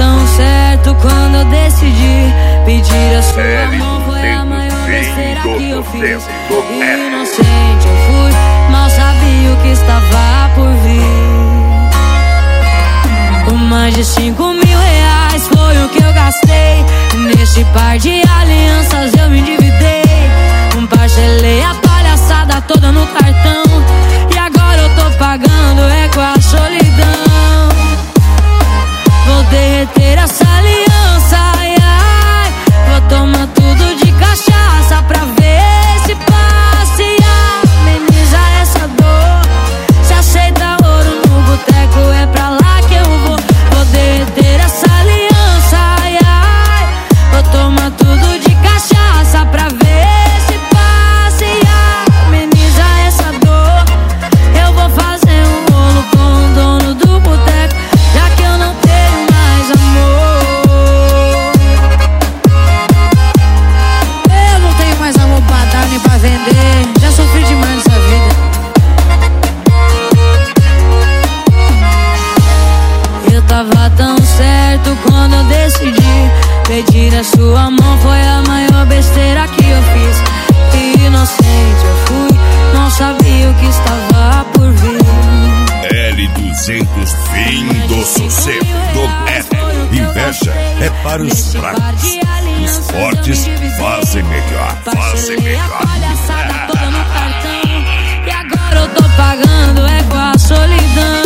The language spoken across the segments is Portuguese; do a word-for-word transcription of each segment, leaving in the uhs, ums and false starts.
tão certo quando eu decidi pedir a sua mão. Foi a maior besteira que eu fiz. E inocente eu fui, mal sabia o que estava por vir. Por mais de cinco mil reais foi o que eu gastei. Nesse par de alianças eu me endividei. Um parcelei a palhaçada toda no cartão. E agora eu tô pagando é com a solidão. Vou derreter essa aliança, ai, ai. Vou tomar tudo de cachaça pra ver se passa e ameniza essa dor. Se aceita ouro no boteco, é pra lá que eu vou. Vou derreter essa aliança, ai, ai. Vou tomar tudo de cachaça pra ver se passa e ameniza essa dor. Eu vou fazer um rolo com o dono do boteco, já que eu não tenho mais amor. Eu não tenho mais amor pra dar nem pra vender. Já sofri demais nessa vida. Eu tava tão certo quando eu decidi pedir a sua mão. Foi a maior besteira que eu fiz. E inocente eu fui, não sabia o que estava por vir. L duzentos, fim do sossego do Éder. Inveja é para os fracos, os fortes fazem melhor, fazem melhor. E agora eu tô pagando é com a solidão.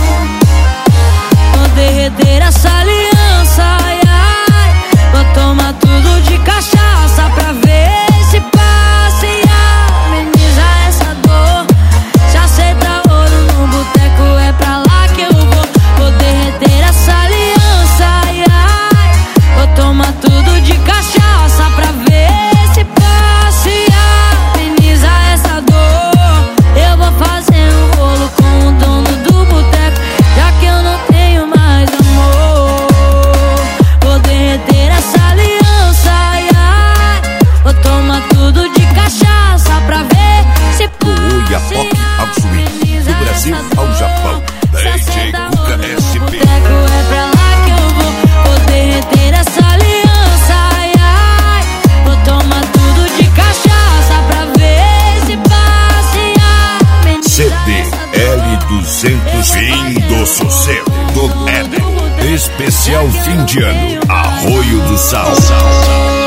Vou derreter essa aliança, ai, ai. Vou tomar tudo de cachaça pra ver se passa e ameniza essa dor. Se aceita ouro no boteco, é pra lá que eu vou. Vou derreter essa aliança, ai, ai. Vou tomar tudo de cachaça pra ver se passa e ameniza essa dor. Eu vou fazer um rolo com o dono do boteco, já que eu não tenho mais amor. Vou derreter essa aliança, ai, ai. Vou tomar tudo de cachaça pra ver se Do Oiapoque ao Swing, do Brasil ao Japão, D J Cuca S P. É pra lá que eu vou. Vou derreter essa aliança, ai, ai. Vou tomar tudo de cachaça pra ver se passa e ameniza C D L duzentos, fim do sossego do Éder. Especial fim de ano, Arroio do Sal.